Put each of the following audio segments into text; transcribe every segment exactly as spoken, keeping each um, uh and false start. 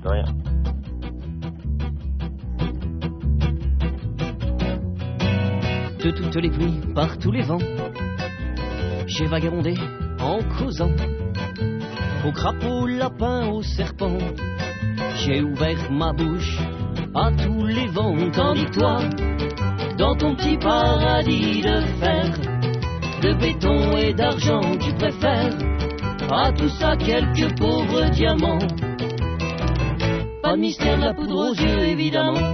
de rien. De toutes les pluies, par tous les vents, j'ai vagabondé en causant. Au crapaud, au lapin, au serpent, j'ai ouvert ma bouche à tous les vents. Tandis que toi, dans ton petit paradis de fer, de béton et d'argent, tu préfères à tout ça quelques pauvres diamants. Pas de mystère, de la poudre aux yeux, évidemment.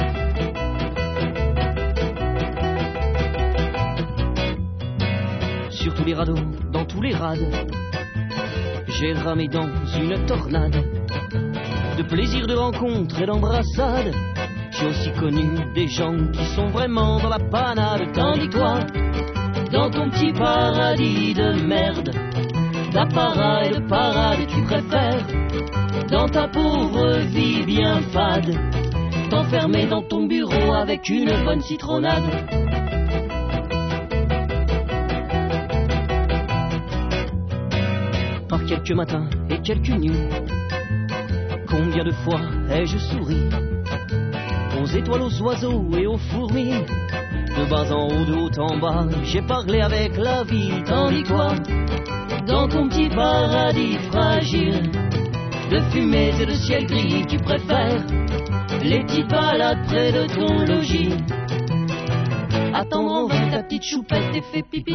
Sur tous les radeaux, dans tous les rades, j'ai ramé dans une tornade de plaisir, de rencontre et d'embrassade. J'ai aussi connu des gens qui sont vraiment dans la panade. Tandis que toi, dans ton petit paradis de merde, d'apparat et de parade, tu préfères, dans ta pauvre vie bien fade, t'enfermer dans ton bureau avec une bonne citronnade. Par quelques matins et quelques nuits, combien de fois ai-je souri aux étoiles, aux oiseaux et aux fourmis. De bas en haut, de haut en bas, j'ai parlé avec la vie. Tandis que toi, dans ton petit paradis fragile de fumée et de ciel gris, tu préfères les petites balades près de ton logis, attendre en vain ta petite choupette et fait pipi.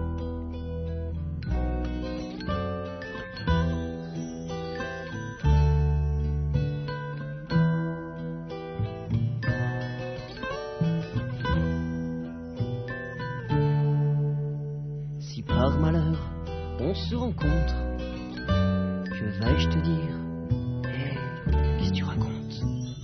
Par malheur, on se rencontre, que vais-je te dire? Hé, hey, qu'est-ce que tu racontes?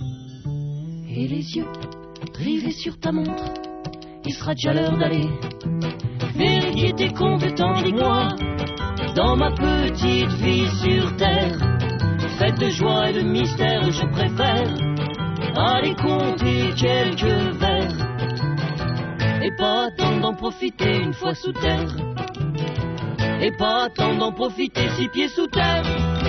Et les yeux rivés sur ta montre, il sera déjà l'heure d'aller vérifier tes comptes. Tandis que moi, dans ma petite vie sur terre, faite de joie et de mystère, je préfère aller compter quelques verres et pas attendre d'en profiter une fois sous terre. Et pas attendre d'en profiter six pieds sous terre.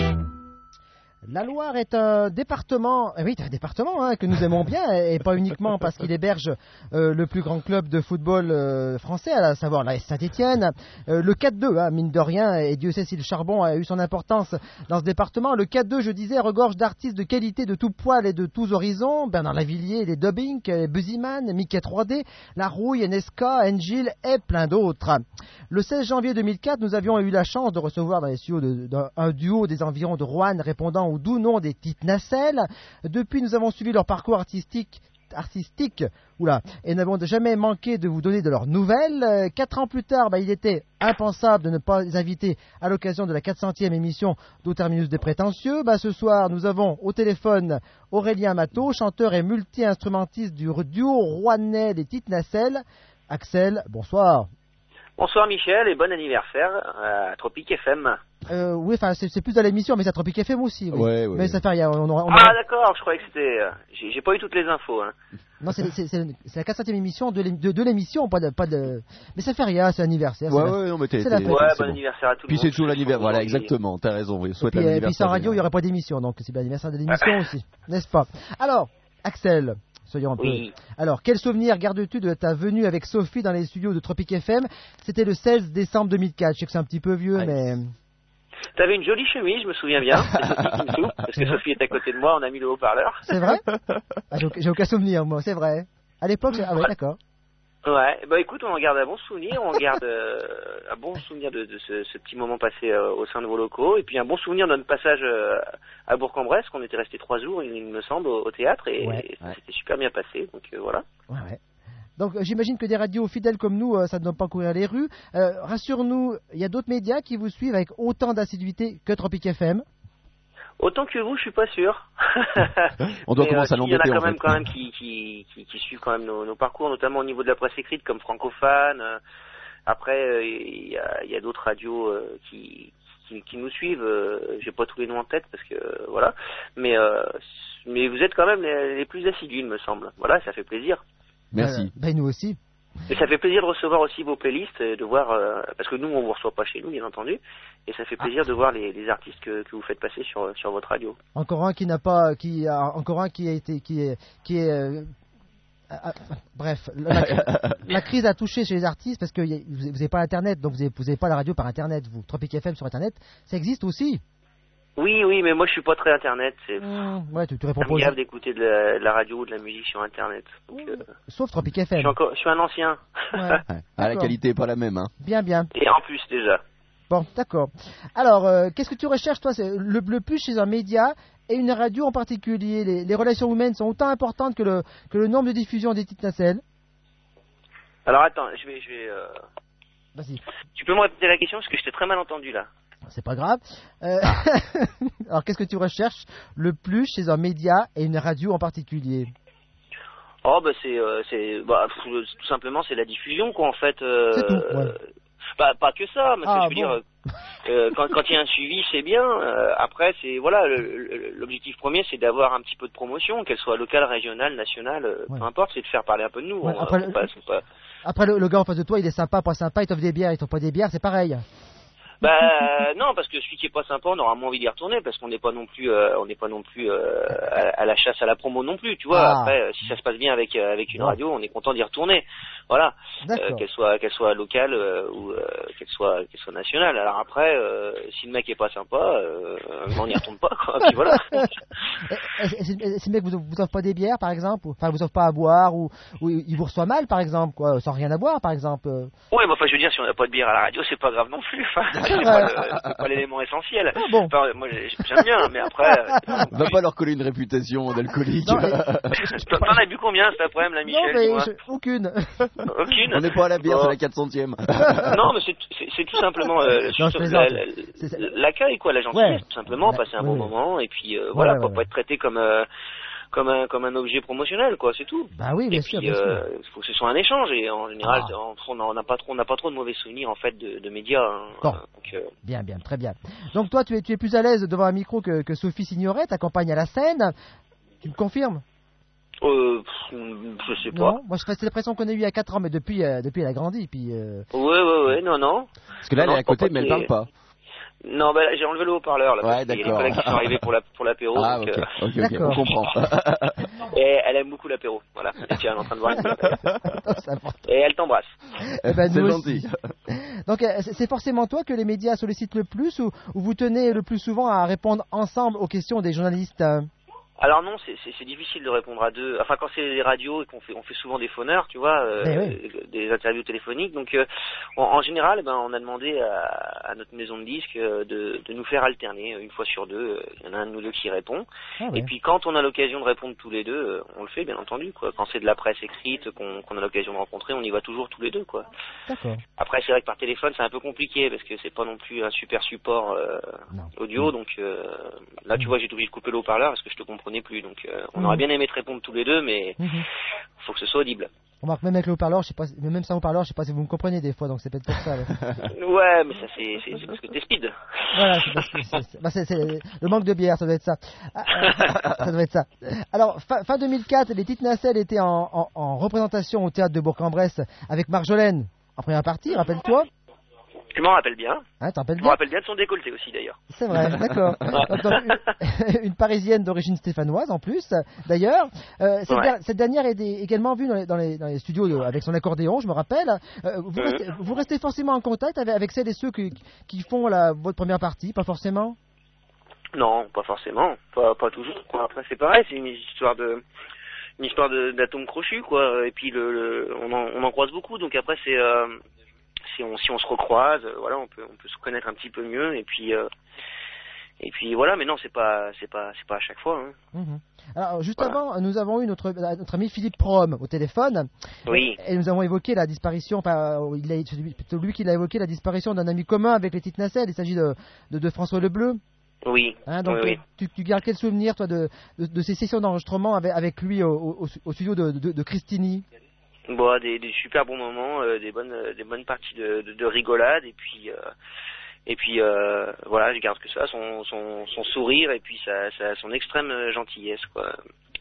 La Loire est un département, oui, un département hein, que nous aimons bien, et pas uniquement parce qu'il héberge euh, le plus grand club de football euh, français, à savoir la Saint-Étienne. Euh, le quatre deux, hein, mine de rien, et Dieu sait si le charbon a eu son importance dans ce département. Le quatre deux, je disais, regorge d'artistes de qualité de tout poil et de tous horizons. Bernard Lavillier, les Dubbing, les Busyman, Mickey trois D, La Rouille, N S K, Engil et plein d'autres. Le seize janvier deux mille quatre, nous avions eu la chance de recevoir dans les studios de, de, un duo des environs de Roanne répondant au doux nom des Petites Nacelles. Depuis, nous avons suivi leur parcours artistique, artistique oula, et n'avons jamais manqué de vous donner de leurs nouvelles. Quatre ans plus tard, bah, il était impensable de ne pas les inviter à l'occasion de la quatre centième émission d'Au Terminus des Prétentieux. Bah, ce soir, nous avons au téléphone Aurélien Matteau, chanteur et multi-instrumentiste du duo rouennais des Petites Nacelles. Axel, bonsoir. Bonsoir Michel et bon anniversaire à Tropic F M. Euh, oui, enfin c'est, c'est plus à l'émission, mais c'est à Tropic F M aussi. Oui. Ouais, ouais. Mais ça fait rien. On aura, on ah aura... d'accord, je croyais que c'était. J'ai, j'ai pas eu toutes les infos. Hein. Non, c'est, c'est, c'est, c'est la quatre centième émission de, de, de l'émission, pas de, pas de. Mais ça fait rien, c'est l'anniversaire. Ouais, c'est ouais, la... non, mais t'es, c'est t'es... la fête. Ouais, c'est bon bon. anniversaire à tout le Puis monde. c'est toujours l'anniversaire. Voilà, exactement. T'as raison. Oui. Souhaite Et puis, l'anniversaire. et puis sans radio, il n'y aurait pas d'émission, donc c'est bien l'anniversaire de l'émission aussi, n'est-ce pas? Alors, Axel. Soyons un peu. Oui. Alors, quel souvenir gardes-tu de ta venue avec Sophie dans les studios de Tropic F M? C'était le seize décembre deux mille quatre. Je sais que c'est un petit peu vieux, ouais. mais. T'avais une jolie chemise, je me souviens bien. C'est Sophie qui me souffle, parce que Sophie est à côté de moi, on a mis le haut-parleur. C'est vrai? ah, j'ai, aucun, j'ai aucun souvenir, moi, c'est vrai. À l'époque, j'ai... ah ouais, d'accord. Ouais, bah écoute, on en garde un bon souvenir, on garde euh, un bon souvenir de, de ce, ce petit moment passé euh, au sein de vos locaux, et puis un bon souvenir de notre passage euh, à Bourg-en-Bresse, qu'on était resté trois jours, il me semble, au, au théâtre, et, ouais, et ça ouais. s'était super bien passé, donc euh, voilà. Ouais, ouais. Donc euh, j'imagine que des radios fidèles comme nous, euh, ça ne doit pas courir les rues. Euh, rassure-nous, il y a d'autres médias qui vous suivent avec autant d'assiduité que Tropic F M? Autant que vous, je suis pas sûr. On doit mais, commencer euh, à l'embêter. Il y en a quand en même, fait. quand même qui, qui, qui, qui suivent quand même nos, nos parcours, notamment au niveau de la presse écrite, comme Francophane. Euh, après, euh, il y a, il y a d'autres radios euh, qui, qui, qui nous suivent. Euh, j'ai pas tous les noms en tête parce que euh, voilà. Mais, euh, mais vous êtes quand même les, les plus assidus, il me semble. Voilà, ça fait plaisir. Merci. Euh, ben nous aussi. Et ça fait plaisir de recevoir aussi vos playlists, et de voir, euh, parce que nous on vous reçoit pas chez nous bien entendu, et ça fait plaisir ah. de voir les, les artistes que, que vous faites passer sur sur votre radio. Encore un qui n'a pas, qui a, encore un qui a été, qui est, qui est, euh, euh, bref, la, la crise a touché chez les artistes parce que y a, vous n'avez pas Internet, donc vous n'avez pas la radio par Internet, vous. Tropic F M sur Internet, ça existe aussi. Oui, oui, mais moi je suis pas très internet. C'est mmh, ouais, tu, tu ça me gave d'écouter de la, de la radio ou de la musique sur internet. Donc, euh, sauf Tropic F M. Je suis, encore, je suis un ancien. Ouais, ouais. Ah, la qualité est pas la même, hein. Bien, bien. Et en plus déjà. Bon, d'accord. Alors, euh, qu'est-ce que tu recherches toi, c'est le, le plus chez un média et une radio en particulier? Les, les relations humaines sont autant importantes que le que le nombre de diffusions des petites nacelles. Alors attends, je vais, je vais. Euh... Vas-y. Tu peux me répéter la question parce que je t'ai très mal entendu là. C'est pas grave. Euh... Alors, qu'est-ce que tu recherches le plus chez un média et une radio en particulier? Oh, bah, c'est, euh, c'est, bah, tout simplement, c'est la diffusion, quoi, en fait. Euh... C'est tout, ouais. Bah, pas que ça, mais ah, je veux bon. dire, euh, quand, quand il y a un suivi, c'est bien. Euh, après, c'est, voilà, le, l'objectif premier, c'est d'avoir un petit peu de promotion, qu'elle soit locale, régionale, nationale, ouais. peu importe, c'est de faire parler un peu de nous. Ouais, on, après, on le, passe, pas... après le, le gars en face de toi, il est sympa, pas sympa, il t'offre des bières, il t'offre pas des bières, c'est pareil. Bah non, parce que celui qui est pas sympa, on aura moins envie d'y retourner parce qu'on n'est pas non plus, euh, on n'est pas non plus euh, à, à la chasse à la promo non plus, tu vois. Ah. Après, si ça se passe bien avec euh, avec une ouais. radio, on est content d'y retourner. Voilà, euh, qu'elle soit qu'elle soit locale euh, ou euh, qu'elle soit qu'elle soit nationale. Alors après, euh, si le mec est pas sympa, euh, on n'y retourne pas, quoi. Puis voilà. Si le mec vous, vous offre pas des bières, par exemple, enfin vous offre pas à boire ou, ou il vous reçoit mal, par exemple, quoi, sans rien à boire, par exemple. Ouais, mais enfin, je veux dire, si on n'a pas de bière à la radio, c'est pas grave non plus. Enfin, c'est pas, le, c'est pas l'élément essentiel. Ah bon. Enfin, moi, j'aime bien, mais après. Euh, Va pas leur coller une réputation d'alcoolique. Non, mais... T'en as bu combien cet après-midi, là, Michel? Non, mais je... aucune. Aucune. On n'est pas à la bière, bon. C'est la quatre centième. Non, mais c'est, c'est, c'est tout simplement euh, non, la, la, l'accueil, quoi, la gentillesse, ouais. tout simplement, ouais. passer un oui, bon oui. moment, et puis euh, ouais, voilà, ouais, pas, ouais. pas être traité comme euh, comme un comme un objet promotionnel, quoi, c'est tout. Bah oui, bien et sûr, puis, bien euh, sûr. il faut que ce soit un échange, et en général, ah. on n'a pas trop, on n'a pas trop de mauvais souvenirs en fait de, de médias. Hein, bon. donc, euh... Bien, bien, très bien. Donc toi, tu es, tu es plus à l'aise devant un micro que, que Sophie Signoret, ta compagne à la scène. Tu me confirmes? Euh, je sais pas. Non, moi je c'est l'impression qu'on a eu il y a quatre ans, mais depuis, euh, depuis elle a grandi, puis. Euh... Ouais, ouais, ouais, non, non. Parce que là, non, elle est à côté, mais elle est... parle pas. Non, bah, j'ai enlevé le haut-parleur, là. Ouais, parce qu'il y a d'accord. les collègues qui sont arrivés pour, la, pour l'apéro. Ah, donc, ok, euh... ok, ok, on comprend. Et elle aime beaucoup l'apéro, voilà. Et tu es en train de voir. Et elle t'embrasse. Eh ben, c'est gentil. Donc, c'est forcément toi que les médias sollicitent le plus ou, ou vous tenez le plus souvent à répondre ensemble aux questions des journalistes? Alors non, c'est, c'est, c'est difficile de répondre à deux. Enfin, quand c'est les radios et qu'on fait, on fait souvent des phoneurs, tu vois, euh, oui. des interviews téléphoniques. Donc, euh, en, en général, ben, on a demandé à, à notre maison de disques euh, de, de nous faire alterner une fois sur deux. Il y en a un de nous deux qui répond. Ah, oui. Et puis, quand on a l'occasion de répondre tous les deux, euh, on le fait, bien entendu, quoi. Quand c'est de la presse écrite, qu'on, qu'on a l'occasion de rencontrer, on y va toujours tous les deux, quoi. D'accord. Après, c'est vrai que par téléphone, c'est un peu compliqué parce que c'est pas non plus un super support euh, audio. Donc, euh, là, tu vois, j'ai été obligé de couper le haut-parleur parce que je te comprenais plus. Donc, euh, on mmh. aurait bien aimé te répondre tous les deux, mais il mmh. faut que ce soit audible. Remarque, même avec le haut-parleur, je sais pas, même sans haut-parleur, je sais pas si vous me comprenez des fois, donc c'est peut-être pour ça. Là. Ouais, mais ça c'est, c'est, c'est parce que t'es speed. Voilà, c'est parce que c'est, c'est, bah c'est, c'est le manque de bière, ça doit être ça. Ça doit être ça. Alors, fin, fin deux mille quatre, les Petites Nacelles étaient en, en, en représentation au théâtre de Bourg-en-Bresse avec Marjolaine en première partie, rappelle-toi. Tu m'en rappelles bien. Hein, t'en rappelles bien. Je me rappelle bien de son décolleté aussi d'ailleurs. C'est vrai, d'accord. Donc, une, une Parisienne d'origine stéphanoise en plus, d'ailleurs. Euh, cette, ouais. der- cette dernière est des, également vue dans les, dans, les, dans les studios de, avec son accordéon, je me rappelle. Euh, vous, mmh. restez, vous restez forcément en contact avec, avec celles et ceux qui, qui font la, votre première partie, pas forcément? Non, pas forcément, pas, pas toujours. Après c'est pareil, c'est une histoire de une histoire de, d'atomes crochus quoi. Et puis le, le on, en, on en croise beaucoup, donc après c'est euh, Si on, si on se recroise, euh, voilà, on peut, on peut se connaître un petit peu mieux, et puis, euh, et puis voilà. Mais non, c'est pas, c'est pas, c'est pas à chaque fois. Hein. Mmh. Alors juste voilà. Avant, nous avons eu notre, notre ami Philippe Prom au téléphone. Oui. Et, et nous avons évoqué la disparition, enfin, il a, c'est lui qui l'a évoqué, la disparition d'un ami commun avec les Petites Nacelles. Il s'agit de, de, de François Lebleu. Oui. Hein, donc, oui, oui. Tu, tu gardes quel souvenir, toi, de, de, de ces sessions d'enregistrement avec, avec lui au, au, au studio de, de, de Christini? Bon, des, des super bons moments, euh, des bonnes, euh, des bonnes parties de, de, de rigolade, et puis, euh, et puis, euh, voilà, je garde que ça, son, son, son sourire, et puis sa, sa, son extrême gentillesse, quoi.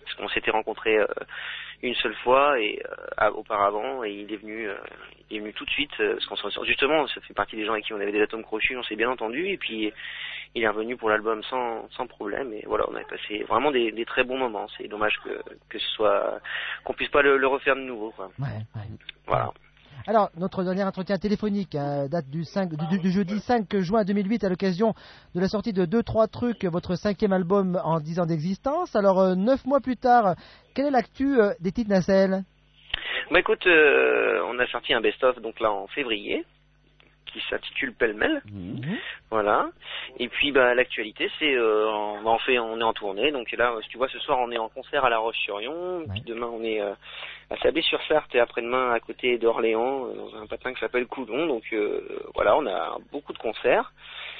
parce qu'on s'était rencontrés euh, une seule fois et euh, auparavant, et il est venu, euh, il est venu tout de suite, euh, parce qu'on s'en justement, ça fait partie des gens avec qui on avait des atomes crochus, on s'est bien entendu, et puis il est revenu pour l'album sans sans problème, et voilà, on a passé vraiment des, des très bons moments. C'est dommage que que ce soit qu'on puisse pas le, le refaire de nouveau, quoi. Ouais, ouais. Voilà. Alors, notre dernier entretien téléphonique hein, date du, cinq, du, du jeudi cinq juin deux mille huit à l'occasion de la sortie de deux trois trucs, votre cinquième album en dix ans d'existence. Alors, euh, neuf mois plus tard, quelle est l'actu euh, des Petites Nacelles? Bah écoute, euh, on a sorti un best-of donc là en février, qui s'intitule Pêle-mêle. Mmh. Voilà. Et puis bah l'actualité c'est euh, on, on fait on est en tournée, donc là tu vois ce soir on est en concert à La Roche-sur-Yon, ouais. Puis demain on est euh, à Sablé-sur-Sarthe et après-demain à côté d'Orléans euh, dans un patin qui s'appelle Coulon, donc euh, voilà, on a beaucoup de concerts.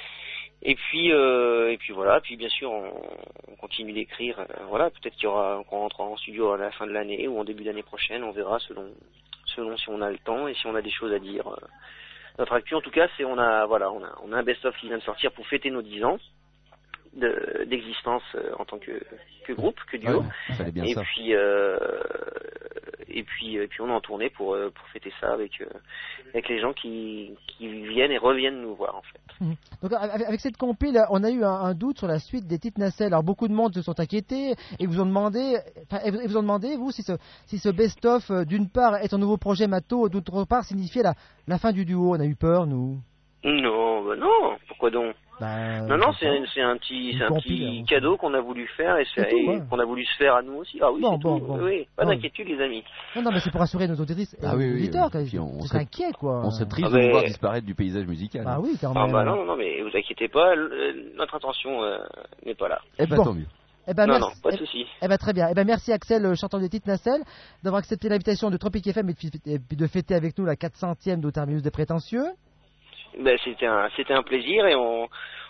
Et puis euh, et puis voilà, puis bien sûr on, on continue d'écrire, euh, voilà, peut-être qu'il y aura qu'on rentre en studio à la fin de l'année ou en début d'année prochaine, on verra selon selon si on a le temps et si on a des choses à dire. Euh, Notre actu, en tout cas, c'est on a voilà, on a on a un best-of qui vient de sortir pour fêter nos dix ans de, d'existence euh, en tant que que groupe, que duo. Ouais, fallait bien et ça. puis euh, et puis et puis on est en tournée pour euh, pour fêter ça avec euh, avec les gens qui qui viennent et reviennent nous voir en fait. Mmh. Donc avec, avec cette compile, on a eu un, un doute sur la suite des Petites Nacelles. Alors beaucoup de monde se sont inquiétés et vous ont demandé, enfin, et vous ont demandé vous si ce si ce best-of euh, d'une part est un nouveau projet Mato, d'autre part signifiait la la fin du duo. On a eu peur nous. Non, bah non, pourquoi donc? Bah, non, non, c'est un, c'est un petit, c'est un petit cadeau qu'on a voulu faire et, c'est, tout, et ouais. qu'on a voulu se faire à nous aussi. Ah oui, bon, c'est bon, tout. Bon. Oui, pas bon. d'inquiétude, les amis. Non, non, mais c'est pour rassurer nos auditrices et ah, nos oui, auditeurs. Oui, oui. On, on serait inquiet, quoi. On serait triste ah, de mais... vous voir disparaître du paysage musical. Ah oui, quand même. même. Ah bah non, non, mais vous inquiétez pas, le, notre intention euh, n'est pas là. Eh ben, bon. Tant mieux. Eh ben, non, merci. non, pas de eh, souci. Eh ben, très bien. Eh ben, merci Axel, chanteur des Petites Nacelles, d'avoir accepté l'invitation de Tropic F M et puis de fêter avec nous la quatre centième de Terminus des Prétentieux. Ben, c'était un, c'était un plaisir et on,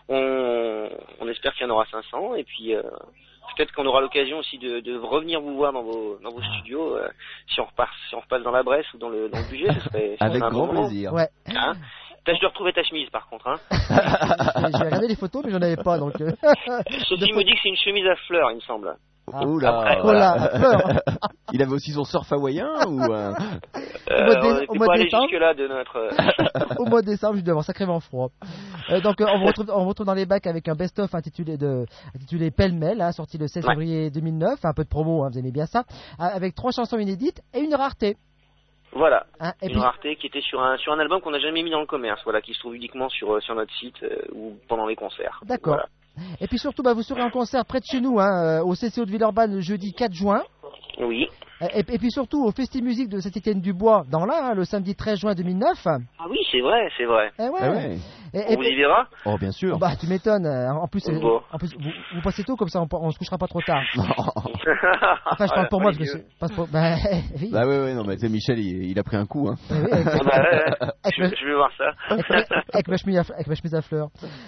on, on espère qu'il y en aura cinq cents et puis euh, peut-être qu'on aura l'occasion aussi de, de revenir vous voir dans vos, dans vos studios euh, si on repart, si on repasse dans la Bresse ou dans le, dans le budget, ce serait, ce avec serait un grand bon plaisir. Ouais. Hein Tâche de retrouver ta chemise par contre. Hein. J'ai regardé les photos mais j'en avais pas donc. Euh... Sophie me dit que c'est une chemise à fleurs, il me semble. Ah. Oula, Après, voilà. Il avait aussi son surf hawaïen ou euh... euh, On pas aller jusque-là de notre... Au mois de décembre, je dois avoir sacrément froid. Euh, donc euh, on vous retrouve, on vous retrouve dans les bacs avec un best-of intitulé, de, intitulé Pêle-mêle, hein, sorti le seize février deux mille neuf, un peu de promo, hein, vous aimez bien ça, avec trois chansons inédites et une rareté. Voilà, hein, et une puis... rareté qui était sur un sur un album qu'on n'a jamais mis dans le commerce, voilà, qui se trouve uniquement sur sur notre site euh, ou pendant les concerts. D'accord. Voilà. Et puis surtout, bah, vous serez en concert près de chez nous, hein, au C C O de Villeurbanne le jeudi quatre juin. Oui. Et, et puis surtout au Festi-Musique de Saint-Étienne-du-Bois dans l'Ain, hein, le samedi treize juin deux mille neuf. Ah oui, c'est vrai, c'est vrai. Et ouais. Ah ouais. Et, on et, vous y verra. Oh, bien sûr. Bah, tu m'étonnes. En plus, bon. en plus vous, vous passez tôt, comme ça on, on se couchera pas trop tard. Enfin, je parle pour moi, parce que je passe pour... Bah, oui. Bah oui, oui, non, mais tu sais, Michel, il, il a pris un coup, hein. Oui, avec... ah bah, ouais, avec je, ma... je vais voir ça. Avec, avec, ma, chemise à, avec ma chemise à fleurs.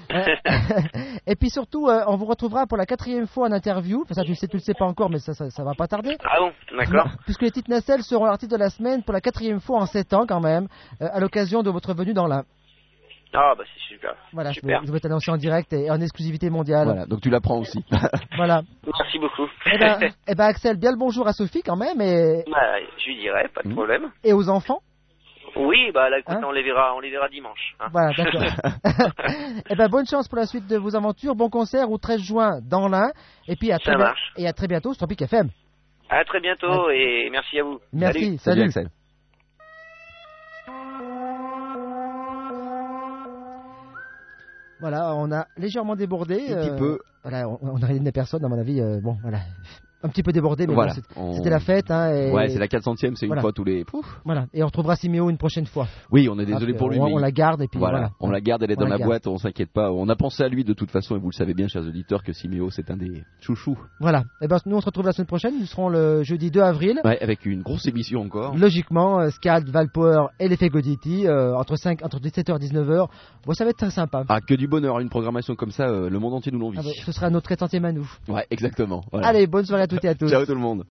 Et puis surtout, euh, on vous retrouvera pour la quatrième fois en interview. Enfin, ça, tu le sais, tu le sais pas encore, mais ça, ça, ça va pas tarder. Ah bon, d'accord. Puisque les Petites Nacelles seront l'artiste de la semaine pour la quatrième fois en sept ans, quand même, euh, à l'occasion de votre venue dans l'Ain. Ah bah c'est super. Voilà, super. Je, je vais t'annoncer en direct et en exclusivité mondiale. Voilà, donc tu l'apprends aussi. Voilà. Merci beaucoup. Eh ben, eh ben Axel, bien le bonjour à Sophie quand même et. Bah, je lui dirai, pas de problème. Et aux enfants. Oui, bah là, écoute, hein on les verra, on les verra dimanche. Hein. Voilà, d'accord. Eh ben bonne chance pour la suite de vos aventures, bon concert au treize juin dans l'Ain et puis à très, bien... et à très bientôt sur Tropic F M. À très bientôt ouais. Et merci à vous. Merci, salut, salut, salut. Axel. Voilà, on a légèrement débordé. Un euh, petit peu. Voilà, on, on a rien des personnes, à mon avis. Euh, bon, voilà. Un petit peu débordé, mais voilà, bon, c'était on... la fête. Hein, et... Ouais, c'est la quatre centième, c'est voilà. une fois tous les... Pouf. Voilà, et on retrouvera Siméo une prochaine fois. Oui, on est désolé ah, pour lui. On, mais... on la garde et puis voilà. voilà. On la garde, elle est on dans la, la boîte, on s'inquiète pas. On a pensé à lui de toute façon, et vous le savez bien, chers auditeurs, que Siméo, c'est un des chouchous. Voilà, et ben nous on se retrouve la semaine prochaine, nous serons le jeudi deux avril. Ouais, avec une grosse émission encore. Logiquement, euh, Scald, Valpower et l'effet Godity, euh, entre, cinq, entre dix-sept heures et dix-neuf heures. Bon, ça va être très sympa. Ah, que du bonheur, une programmation comme ça, euh, le monde entier nous l'envie. Ah, bah, ce sera notre centième à nous. Ouais, exactement. Voilà. Allez, bonne soirée à toutes et à tous. Ciao tout le monde.